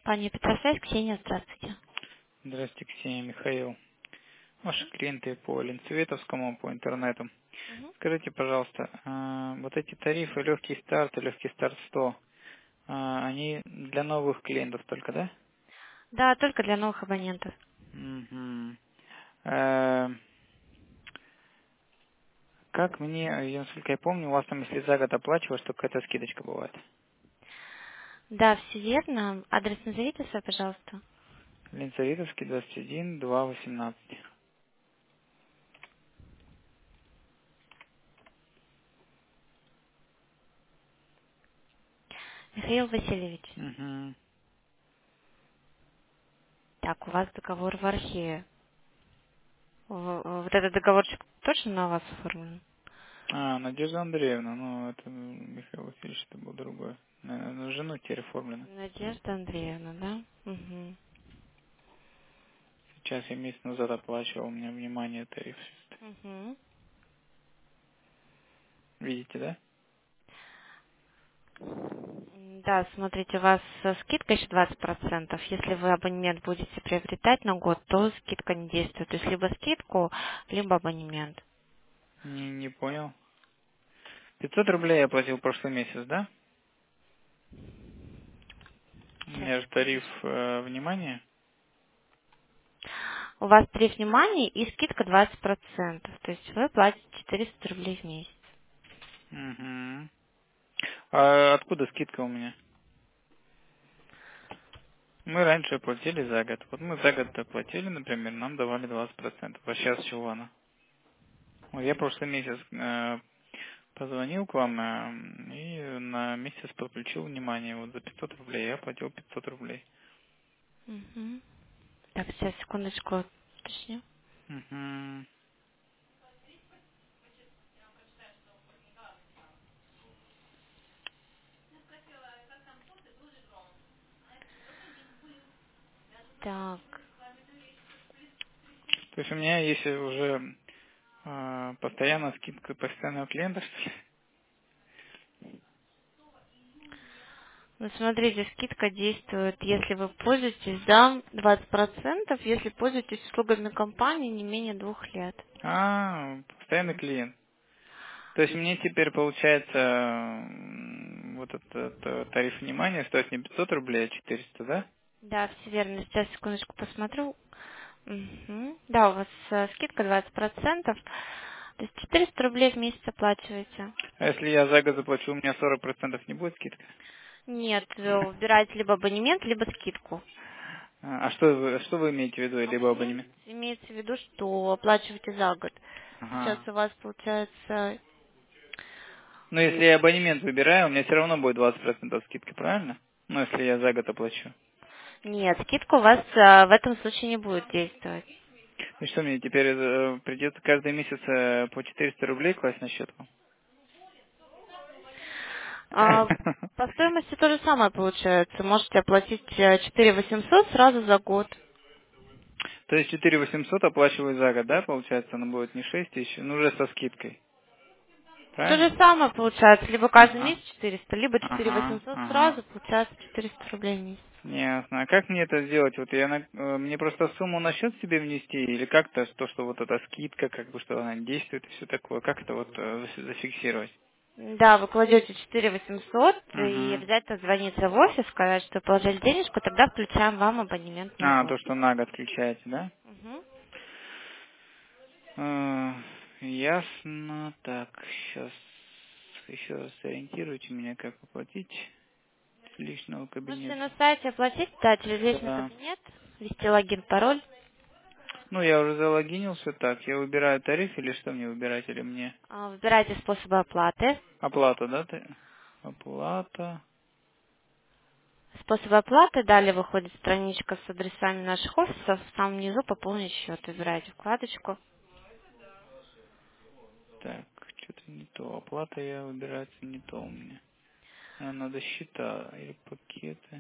Компания Петросвязь, Ксения, здравствуйте. Здравствуйте, Ксения, Михаил. Ваши клиенты по Ленцеветовскому, по интернету. Мгм. Скажите, пожалуйста, вот эти тарифы легкий старт 100, они для новых клиентов только, да? Да, только для новых абонентов. Мгм. Э, Как мне, насколько я помню, у вас там, если за год оплачиваешь, то какая-то скидочка бывает. Да, все верно. Адрес назовите свой, пожалуйста. Ленцеветовский 21 2 18. Михаил Васильевич. Угу. Так, у вас договор в архиве. Вот этот договорчик точно на вас оформлен? Надежда Андреевна, ну это Михаил Васильевич, это был другой. Наверное, на жену теперь оформлено. Надежда Андреевна, да? Угу. Сейчас я месяц назад оплачивал, у меня внимание тариф. Угу. Видите, да? Да, смотрите, у вас скидка еще 20%. Если вы абонемент будете приобретать на год, то скидка не действует. То есть либо скидку, либо абонемент. Не понял. 500 рублей я платил прошлый месяц, да? У Сейчас, меня же тариф секундочку. внимания. У вас три внимания и скидка 20%. То есть вы платите 400 рублей в месяц. Угу. А откуда скидка у меня? Мы раньше платили за год. Вот мы за год платили, например, нам давали 20%. А сейчас чего она? Вот я прошлый месяц позвонил к вам и на месяц подключил внимание. Вот за 500 рублей я платил 500 рублей. Мгм. Так, сейчас, секундочку, уточню. Угу. Так, То есть у меня есть уже постоянно скидка постоянного клиента, что ли? ну смотрите, скидка действует, если вы пользуетесь, да, 20%, если пользуетесь услугами компании не менее 2 лет. Постоянный клиент. То есть мне теперь получается вот этот тариф внимания стоит не 500 рублей, а 400, да? Да, все верно. Сейчас, секундочку, посмотрю. Мгм. Да, у вас скидка 20%. То есть 400 рублей в месяц оплачиваете. А если я за год заплачу, у меня 40% не будет скидка? Нет, выбираете либо абонемент, либо скидку. Что вы имеете в виду, либо Абонемент абонемент? имеется в виду, что оплачиваете за год. Сейчас Ага. у вас получается... Но если я абонемент выбираю, у меня все равно будет 20% скидка, правильно? Ну, если я за год оплачу. Нет, скидка у вас в этом случае не будет действовать. И что мне теперь придется каждый месяц по 400 рублей класть на счет вам? А, по стоимости то же самое получается. Можете оплатить 4800 сразу за год. То есть 4800 оплачиваю за год, да, получается, оно будет не 6000, ну уже со скидкой, То же правильно? самое получается. Либо каждый Ага, месяц 400, либо ага, 4800 ага. сразу, получается 400 рублей в месяц. Ясно. А как мне это сделать? Вот мне просто сумму на счет себе внести или как-то то, что вот эта скидка, как бы, что она действует и все такое, как это вот зафиксировать? Да, вы кладете 4800 и Угу. обязательно звоните в офис, сказать, что положили денежку, тогда включаем вам абонемент на год. То, что на год включаете, да? Мгм. Ясно. Так, сейчас еще раз сориентируйте меня, как оплатить с личного Можете кабинета. на сайте оплатить, да, через личный Да. кабинет, ввести логин, пароль. Ну, я уже залогинился, так, я выбираю тариф или что мне выбирать, или мне? Выбирайте способы оплаты. Оплата, да? Оплата. Способы оплаты, далее выходит страничка с адресами наших офисов, в самом низу пополнить счет. Выбираете вкладочку. Так, что-то не то. Оплата я выбирается не то у меня. Надо счета или пакеты.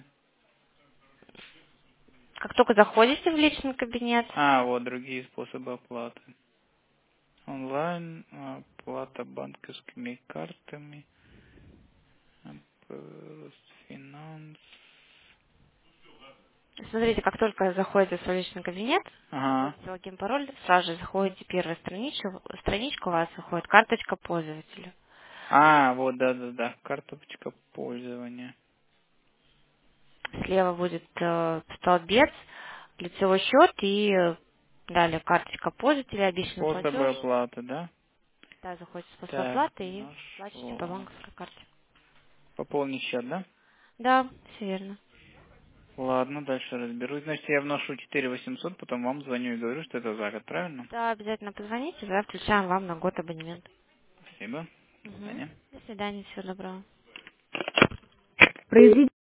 Как только заходите в личный кабинет, Вот другие способы оплаты. Онлайн, оплата банковскими картами, финанс. Смотрите, как только заходите в свой личный кабинет, Ага. вводите логин, пароль, сразу же заходите в первую страничку, у вас выходит карточка пользователя. А, вот, да. Карточка пользования. Слева будет столбец, лицевой счет и далее карточка пользователя, обещанный Способы платеж. оплаты, да? Да, заходите в способ Так, оплаты и платите по нашло. банковской карте. Пополнить счет, да? Да, все верно. Ладно, дальше разберусь. Значит, я вношу 4800, потом вам звоню и говорю, что это за год, правильно? Да, обязательно позвоните, да, включаем вам на год абонемент. Спасибо. До Угу. свидания. До свидания, всего доброго. Произведите